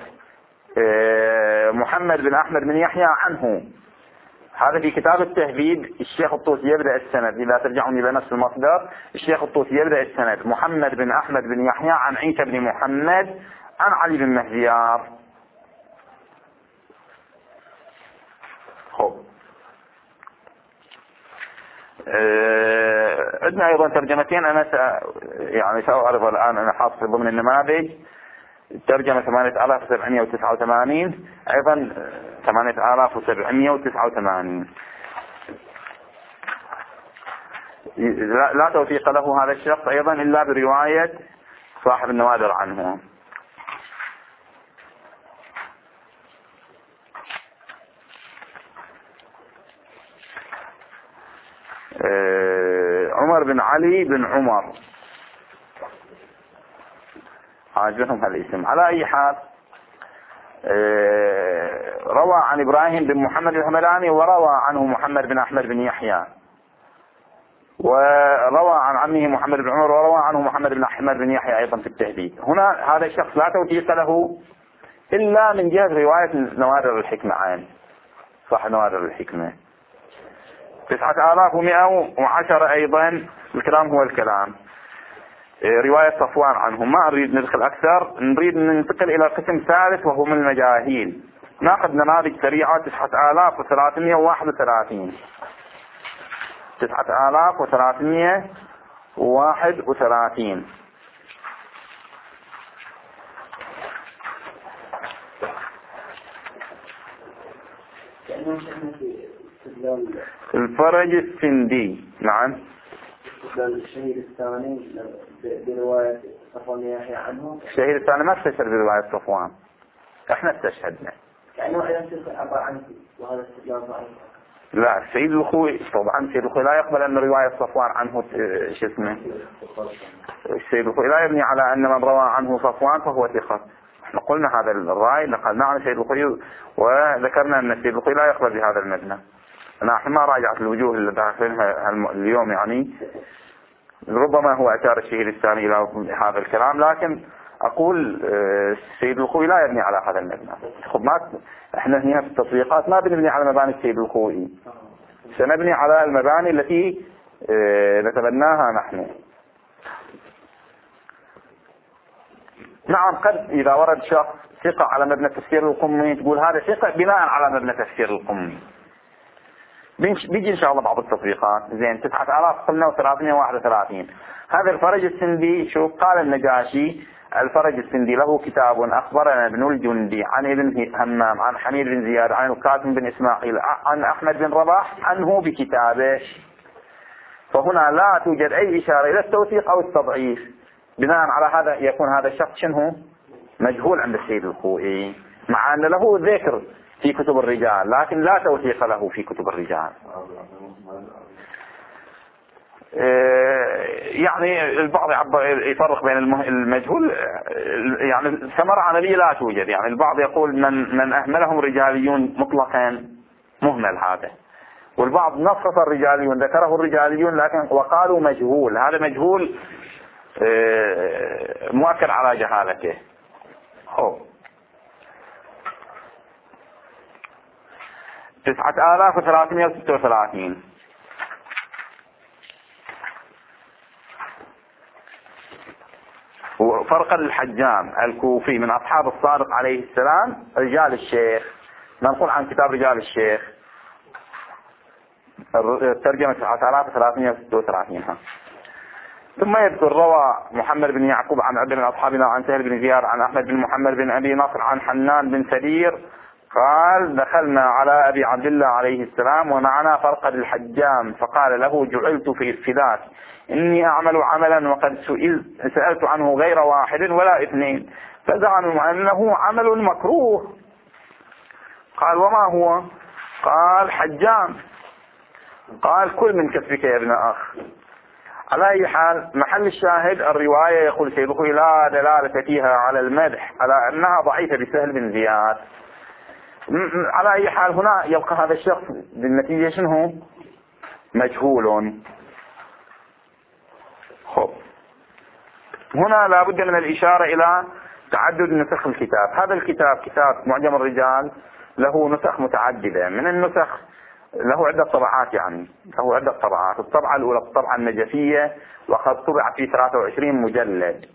محمد بن أحمد بن يحيى عنه. هذا في كتاب التهذيب الشيخ الطوسي يبدأ السند، إذا ترجعون إلى نفس المصدر الشيخ الطوسي يبدأ السند محمد بن أحمد بن يحيى عن عيسى بن محمد عن علي بن مهديار. خب أه عندنا أيضا ترجمتين أنا سأ يعني سأعرض الآن، أنا حاطط ضمن النماذج ترجمة ثمانية آلاف وسبعمائة وتسعة وثمانين، أيضا ثمانية آلاف وسبعمائة وتسعة وثمانين لا, لا توثيق له هذا الشخص أيضا إلا برواية صاحب النوادر عنه. أه عمر بن علي بن عمر عاجبهم هالاسم. على أي حال أه روى عن إبراهيم بن محمد الحملاني وروى عنه محمد بن أحمد بن يحيى، وروى عن عمه محمد بن عمر وروى عنه محمد بن أحمد بن يحيى أيضا في التهذيب. هنا هذا الشخص لا توثيق له إلا من جهة رواية نوادر الحكمة عن صح نوادر الحكمة. تسعة آلاف ومئة وعشرة أيضا الكلام هو الكلام، رواية صفوان عنهم. ما نريد ندخل أكثر، نريد ننتقل إلى قسم ثالث وهو من المجاهيل. ناخذ نماذج سريعة. تسعة آلاف وثلاثمائة وواحد وثلاثين تسعة آلاف وثلاثمائة وواحد وثلاثين الفرج السندي. نعم. الشهيد الثاني برواية صفوان يحيى عنه. الشهيد الثاني ما استشهد برواية صفوان، احنا استشهدنا. يعني واحد عبارة عن وهذا استدلال ضعيف. لا السيد الخوي طبعا السيد الخوي لا يقبل ان رواية صفوان عنه شو اسمه. السيد الخوي لا يبني على ان من روى عنه صفوان فهو ثقة. احنا قلنا هذا الرأي، نقلنا عن السيد الخوي وذكرنا ان السيد الخوي لا يقبل بهذا المبنى. نحن ما راجعت الوجوه اللي داخلها اليوم، يعني ربما هو أشار الشهيد الثاني إلى هذا الكلام، لكن أقول السيد الخوي لا يبني على هذا المبنى. خب ما احنا هنا في التطبيقات ما بنبني على مباني السيد الخوي، سنبني على المباني التي نتبناها نحن. نعم قد إذا ورد شخص ثقة على مبنى تفسير القمي تقول هذا ثقة بناء على مبنى تفسير القمي، بيجي إن شاء الله بعض التطبيقات. زين تسعة آلاف قلنا وثلاثمائة وواحد وثلاثين. هذا الفرج السندي شوف قال النجاشي الفرج السندي له كتاب أخبرنا ابن الجندي عن ابن همام عن حميد بن زياد عن القاسم بن إسماعيل عن أحمد بن رباح عنه بكتابه. فهنا لا توجد أي إشارة إلى التوثيق أو التضعيف. بناء على هذا يكون هذا الشخص شنو مجهول عند السيد الخوئي، مع أن له ذكر في كتب الرجال لكن لا توثيق له في كتب الرجال. يعني البعض يفرق بين المجهول، يعني ثمرة عملية لا توجد. يعني البعض يقول من من أهملهم رجاليون مطلقا مهمل هذا، والبعض نصف الرجاليون ذكره الرجاليون لكن وقالوا مجهول. هذا مجهول مؤكد على جهالته. هو تسعة آلاف وثلاثمائة وستة وثلاثين وفرق الحجام الكوفي من أصحاب الصادق عليه السلام رجال الشيخ. ننقل عن كتاب رجال الشيخ ترجمة تسعة آلاف وثلاثمائة وستة وثلاثين. ثم يذكر روى محمد بن يعقوب عن عبد من أصحابنا عن سهل بن زياد عن أحمد بن محمد بن أبي نصر عن حنان بن سدير قال دخلنا على أبي عبد الله عليه السلام ومعنا فرقد الحجام فقال له جعلت في الفداك إني أعمل عملا وقد سألت عنه غير واحد ولا اثنين فزعموا أنه عمل مكروه. قال وما هو؟ قال حجام. قال كل من كسبك يا ابن أخ. على أي حال محل الشاهد الرواية يقول سيده لا دلالة فيها على المدح على أنها ضعيفة بسهل بن زياد. على أي حال هنا يبقى هذا الشخص بالنتيجة شنو مجهول. هنا لا بد من الإشارة إلى تعدد نسخ الكتاب. هذا الكتاب كتاب معجم الرجال له نسخ متعددة. من النسخ له عدة طبعات، يعني له عدة طبعات. الطبعة الأولى الطبعة النجفية، وقد طبع في ثلاثة وعشرين مجلد.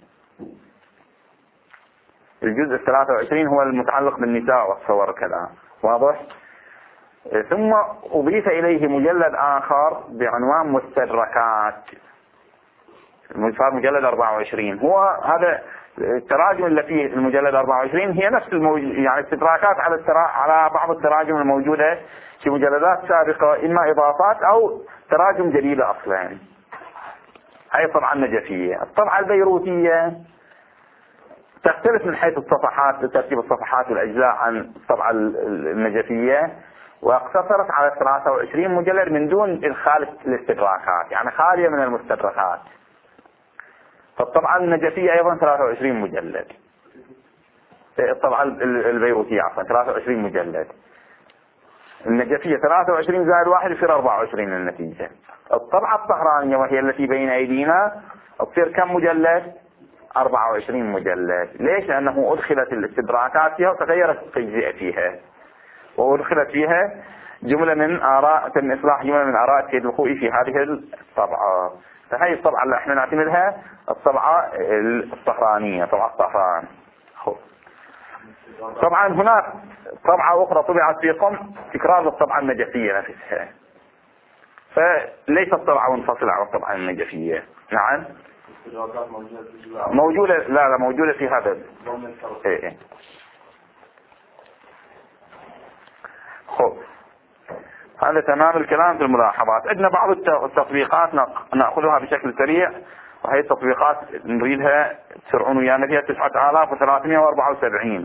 الجزء الثلاثة وعشرين هو المتعلق بالنساء والصور كذا، واضح؟ ثم أضيف إليه مجلد آخر بعنوان مستدركات، صار مجلد أربعة وعشرين. هو هذا التراجم اللي فيه المجلد أربعة وعشرين هي نفس الموج... يعني استدراكات على الترا... على بعض التراجم الموجودة في مجلدات سابقة، إما إضافات أو تراجم جديدة أصلا. هاي الطبعة النجفية. الطبعة البيروتية تختلف من حيث الصفحات، ترتيب الصفحات والأجزاء عن الطبعة النجفية، واقتصرت على ثلاثة وعشرين مجلد من دون إدخال الاستدراكات، يعني خالية من المستدركات. فالطبعة النجفية أيضا ثلاثة وعشرين مجلد، الطبعة البيروتية عفوا ثلاثة وعشرين مجلد. النجفية ثلاثة وعشرين زائد واحد يصير أربعة وعشرين النتيجة. الطبعة الطهرانية وهي التي بين أيدينا تصير كم مجلد؟ أربعة وعشرين مجلد. ليش؟ لأنه أدخلت الاستدراكات فيها وتغيرت التجزئة فيها، وأدخلت فيها جملة من آراء تم إصلاح جملة من آراء السيد الخوئي في هذه الطبعة. فهي الطبعة اللي احنا نعتمدها الطبعة الطهرانية، طبعة الطهران. طبعا هناك طبعة أخرى طبعت في قم تكرار الطبعة النجفية نفسها، فليست طبعة منفصلة عن الطبعة النجفية. نعم موجودة، لا لا موجودة في هذا. ايه ايه. خب هذا تمام الكلام في الملاحظات. عندنا بعض التطبيقات نأخذها بشكل سريع، وهي التطبيقات نريدها تسرعون ويانا فيها. تسعة آلاف وثلاثمائة وأربعة وسبعين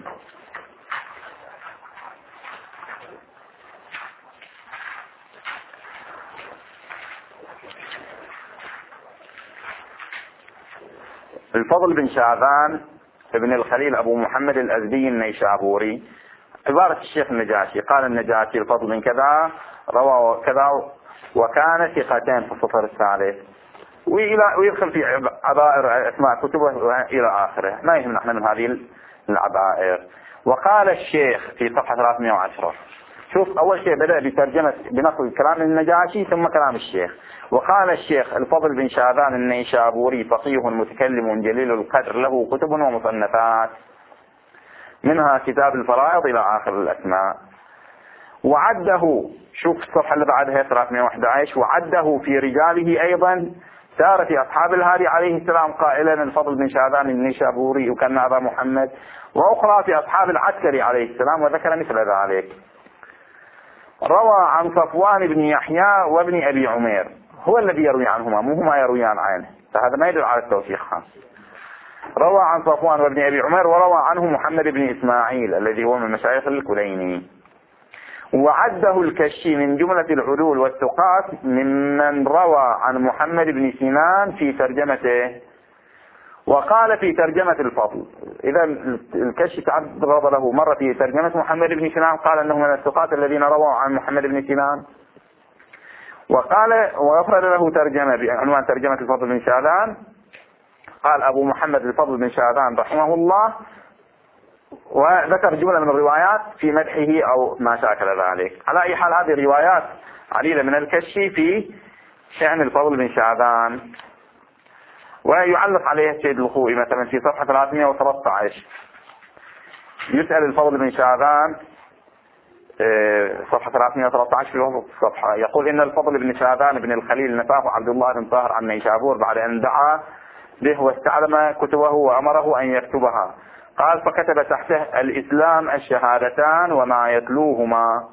الفضل بن شاذان ابن الخليل أبو محمد الأزدي النيشابوري. عبارة الشيخ النجاشي قال النجاشي الفضل بن كذا روى كذا وكان ثقتين في السطر الثالث، ويدخل في عبائر أسماء كتبه إلى آخره، ما يهمنا احنا من هذه العبائر. وقال الشيخ في صفحة ثلاثمائة وعشرة، شوف أول شيء بدأ بترجمة بنقل كلام النجاشي ثم كلام الشيخ. وقال الشيخ الفضل بن شاذان النيشابوري فقيه متكلم جليل القدر له كتب ومصنفات، منها كتاب الفرائض إلى آخر الأسماء. وعده، شوف الصفحة اللي بعدها ثلاثمائة وأحد عشر، وعده في رجاله أيضا سار في أصحاب الهادي عليه السلام قائلا الفضل بن شاذان النيشابوري وكان أبا محمد، وأخرى في أصحاب العسكري عليه السلام وذكر مثل ذلك. روى عن صفوان بن يحيى وابن أبي عمير، هو الذي يروي عنهما مو هما يرويان عنه، فهذا ما يدل على التوثيق. روى عن صفوان وابن أبي عمير، وروى عنه محمد بن إسماعيل الذي هو من مشايخ الكليني. وعده الكشي من جملة العدول والثقات ممن روى عن محمد بن سنان في ترجمته. وقال في ترجمة الفضل، إذا الكشي تعرض له مرة في ترجمة محمد بن سنان قال أنه من الثقات الذين رووا عن محمد بن سنان. وقال وأفرد له ترجمة بعنوان ترجمة الفضل بن شاذان، قال أبو محمد الفضل بن شاذان رحمه الله، وذكر جملة من الروايات في مدحه أو ما شاكل ذلك. على أي حال هذه روايات عديدة من الكشي في شأن الفضل بن شاذان. ويعلق عليه السيد الخوئي مثلا في صفحة ثلاثمائة وثلاثة عشر، يسأل الفضل بن شاذان صفحة ثلاثمائة وثلاثة عشر في وسط الصفحة، يقول إن الفضل بن شاذان بن الخليل نفاه عبد الله بن طاهر عن نيشابور بعد أن دعا به واستعلم كتبه وأمره أن يكتبها. قال فكتب تحته الإسلام الشهادتان وما يتلوهما.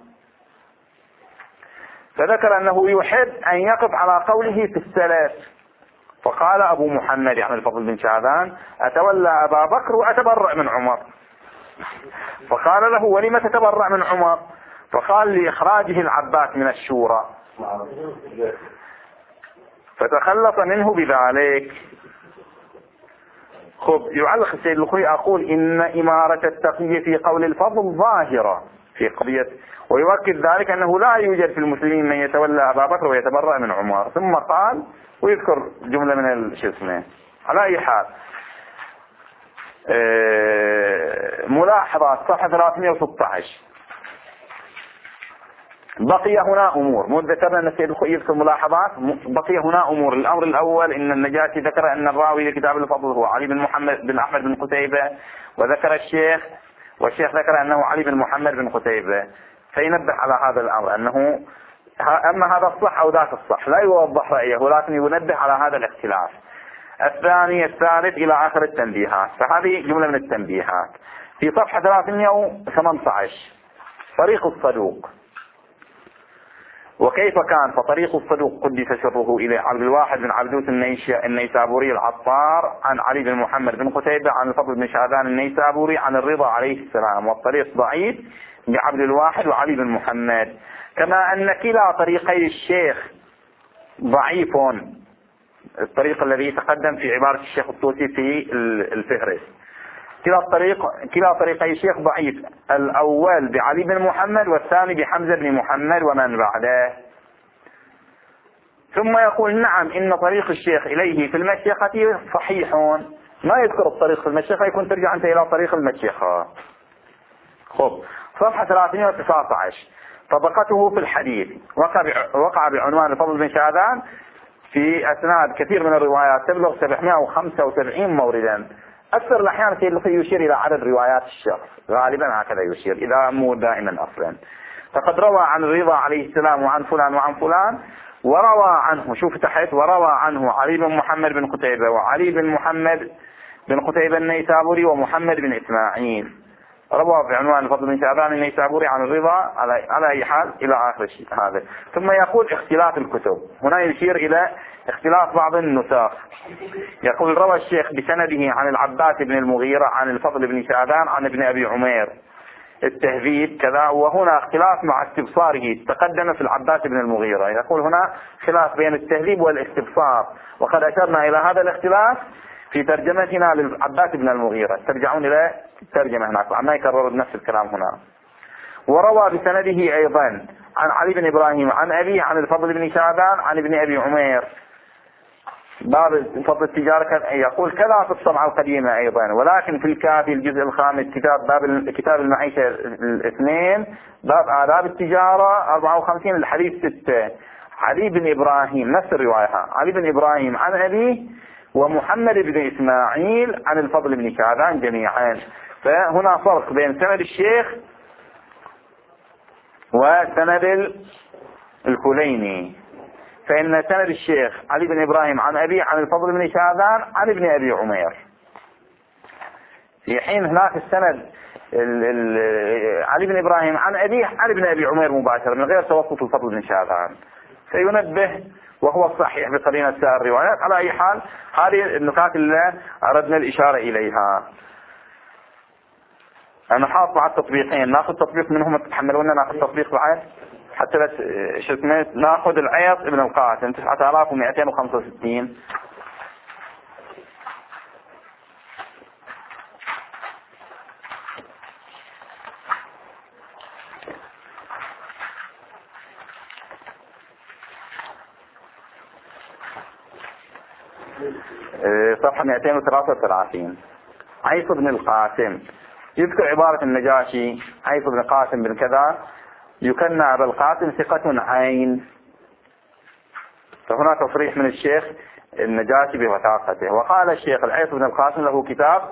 فذكر أنه يحب أن يقف على قوله في السلف. فقال أبو محمد يعني الفضل بن شاذان أتولى أبا بكر وأتبرأ من عمر. فقال له ولم تتبرأ من عمر؟ فقال لإخراجه العباس من الشورى، فتخلص منه بذلك. خب يعلق السيد الخوئي أقول إن إمارة التقي في قول الفضل ظاهرة في قضية، ويؤكد ذلك أنه لا يوجد في المسلمين من يتولى أبا بكر ويتبرأ من عمر. ثم قال ويذكر جملة من الشسمة. على أي حال ملاحظات صفحة ثلاثمئة وستة عشر. بقي هنا أمور، مو ذكرنا أن السيد الخوئي في الملاحظات، بقي هنا أمور. الأمر الأول أن النجاشي ذكر أن الراوي لكتاب الفضل هو علي بن محمد بن أحمد بن قتيبة، وذكر الشيخ والشيخ ذكر أنه علي بن محمد بن قتيبة، فينبه على هذا الأمر أنه أما هذا الصح أو ذاك الصح، لا يوضح رأيه ولكن ينبه على هذا الاختلاف. الثاني الثالث إلى آخر التنبيهات. فهذه جملة من التنبيهات. في صفحة ثلاثمئة وثمانية عشر طريق الصدوق. وكيف كان؟ فطريق الصدوق قدس سره إلى عبد الواحد بن عبدوس النيسابوري العطار عن علي بن محمد بن قتيبة عن الفضل بن شعبان النيسابوري عن الرضا عليه السلام. والطريق ضعيف بعبد الواحد وعلي بن محمد، كما أن كلا طريقي الشيخ ضعيف. الطريق الذي تقدم في عبارة الشيخ الطوسي في الفهرس، كلا الطريق كلا طريقي الشيخ ضعيف، الأول بعلي بن محمد والثاني بحمزة بن محمد ومن بعده. ثم يقول نعم إن طريق الشيخ إليه في المشيخة صحيح. ما يذكر الطريق في المشيخة، يكون ترجع أنت إلى طريق المشيخة. خب صفحة ثلاثمئة وتسعة عشر طبقته في الحديث. وقع وقع بعنوان الفضل بن شعبان في أسناد كثير من الروايات تبلغ سبعمئة وخمسة وسبعين موردا. أكثر الأحيان السيد الخوئي يشير إلى عدد روايات الشخص، غالبا هكذا يشير، إذا مو دائما أصلا. فقد روى عن الرضا عليه السلام وعن فلان وعن فلان، وروى عنه، شوف تحت، وروى عنه علي بن محمد بن قتيبة وعلي بن محمد بن قتيبة النيسابوري ومحمد بن إسماعيل. روى بعنوان الفضل بن شعبان النيسابوري عن الرضا على على أي حال إلى آخر الشيء هذا. ثم يقول اختلاف الكتب، هنا يشير إلى اختلاف بعض النسخ. يقول روى الشيخ بسنده عن العباس بن المغيرة عن الفضل بن شعبان عن ابن أبي عمير التهذيب كذا، وهنا اختلاف مع استبصاره تقدم في العباس بن المغيرة. يقول هنا خلاف بين التهذيب والاستبصار، وقد أشرنا إلى هذا الاختلاف في ترجمتنا للعباس بن المغيرة، ترجعون إلى الترجمة هناك وعما يكرر بنفس الكلام هنا. وروى بسنده أيضا عن علي بن إبراهيم عن أبيه عن الفضل بن شعبان عن ابن أبي عمير باب فضل التجارة. يقول كذا في الطبعة القديمة أيضا، ولكن في الكافي الجزء الخامس كتاب باب كتاب المعيشة الاثنين باب آداب التجارة أربعة وخمسين الحديث ستة علي بن إبراهيم نفس الرواية، علي بن إبراهيم عن أبيه ومحمد بن إسماعيل عن الفضل بن شعبان جميعا. فهنا فرق بين سند الشيخ وسند الكليني. فإن سند الشيخ علي بن إبراهيم عن أبيه عن الفضل بن شعبان عن ابن أبي عمير، في حين هناك السند ال ال علي بن إبراهيم عن أبيه عن ابن أبي عمير مباشرة من غير توسط الفضل بن شعبان. فينبه وهو الصحيح بقرينة سائر الروايات. على أي حال هذه النقاط اللي أردنا الإشارة إليها. أنا حاط مع التطبيقين، ناخذ تطبيق منهم تتحملون، ناخذ تطبيق بعد حتى بس شو ناخذ العياط ابن القاسم تسعة آلاف ومئتين وخمسة وستين. صفحة مئتين وثلاثة وثلاثين. عيسى بن القاسم يذكر عبارة النجاشي عيسى بن قاسم بن كذا يكنى أبا القاسم ثقة عين. فهنا تصريح من الشيخ النجاشي بوثاقته. وقال الشيخ العيسى بن القاسم له كتاب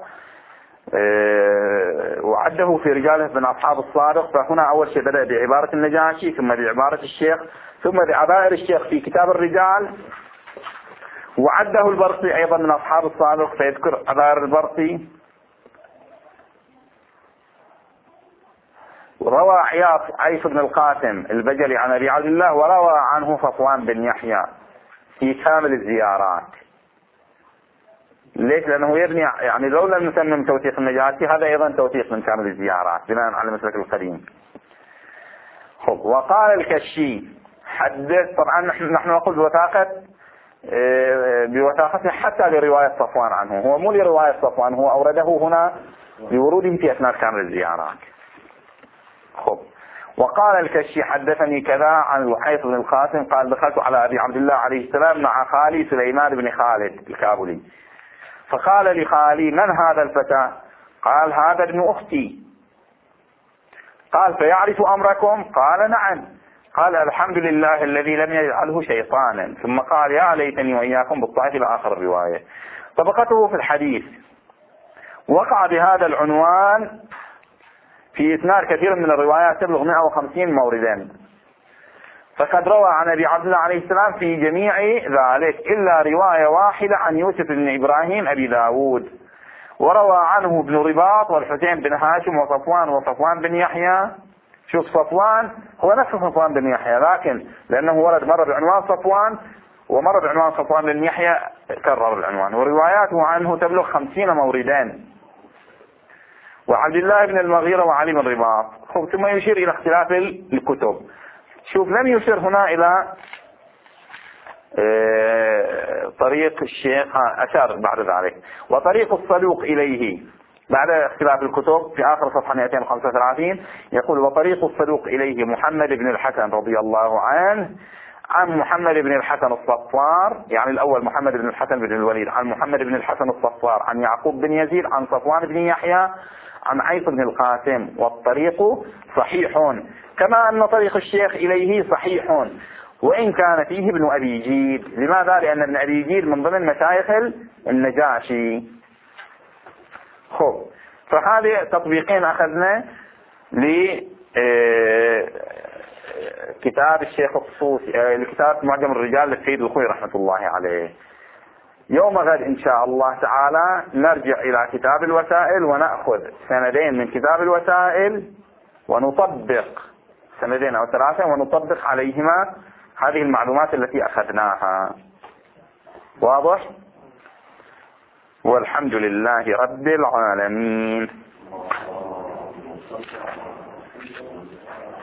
وعده في رجاله من أصحاب الصادق. فهنا أول شيء بدأ بعبارة النجاشي ثم بعبارة الشيخ ثم بعبائر الشيخ في كتاب الرجال، وعده البرصي أيضا من أصحاب الصادق فيذكر عبائر البرصي. روى عياض عيسى بن القاسم البجلي عن أبي عبد الله، وروى عنه صفوان بن يحيى في كامل الزيارات. ليش؟ لأنه يبني يعني لو لم نسمم توثيق النجاشي هذا أيضا توثيق من كامل الزيارات بناء على المسلك القديم. خب وقال الكشي حدث، طبعا نحن نحن نقول بوثاقة بوثاقته حتى لرواية صفوان عنه، هو مو لرواية صفوان، هو أورده هنا لوروده في أثناء كامل الزيارات. خب وقال الكشي حدثني كذا عن الوحيث بن القاسم قال دخلت على أبي عبد الله عليه السلام مع خالي سليمان بن خالد الكابلي فقال لخالي: من هذا الفتى؟ قال: هذا ابن أختي. قال: فيعرف أمركم؟ قال: نعم. قال: الحمد لله الذي لم يجعله شيطانا. ثم قال: يا ليتني وإياكم بالطائف إلى آخر الرواية. طبقته في الحديث وقع بهذا العنوان في إسناد كثير من الروايات تبلغ مئة وخمسين موردا، فقد روى عن أبي عبد الله عليه السلام في جميع ذلك إلا رواية واحدة عن يوسف بن إبراهيم أبي داود، وروى عنه ابن رباط والحسين بن هاشم وصفوان وصفوان بن يحيى. شوف، صفوان هو نفس صفوان بن يحيى، لكن لأنه ورد مرة بعنوان صفوان ومرة بعنوان صفوان بن يحيى كرر العنوان، ورواياته عنه تبلغ خمسين موردان. وعبد الله بن المغيرة وعلي بن رباط. ثم يشير إلى اختلاف الكتب. شوف، لم يشير هنا إلى طريق الشيخ، أشار بعد ذلك. وطريق الصدوق إليه بعد اختلاف الكتب في آخر صفحة مئتين وخمسة وثلاثين يقول: وطريق الصدوق إليه محمد بن الحسن رضي الله عنه عن محمد بن الحسن الصفار، يعني الأول محمد بن الحسن بن الوليد، عن محمد بن الحسن الصفار عن يعقوب بن يزيد عن صفوان بن يحيى عن عيسى بن القاسم. والطريق صحيح، كما أن طريق الشيخ إليه صحيح، وإن كان فيه ابن أبي جيد. لماذا؟ لأن ابن أبي جيد من ضمن مشايخ النجاشي. خب، فهذه تطبيقين أخذنا لكتاب الشيخ الطوسي، لكتاب معجم الرجال للسيد الخوي رحمة الله عليه. يوم غد إن شاء الله تعالى نرجع إلى كتاب الوسائل ونأخذ سندين من كتاب الوسائل ونطبق سندين أو ثلاثة ونطبق عليهما هذه المعلومات التي أخذناها. واضح؟ والحمد لله رب العالمين.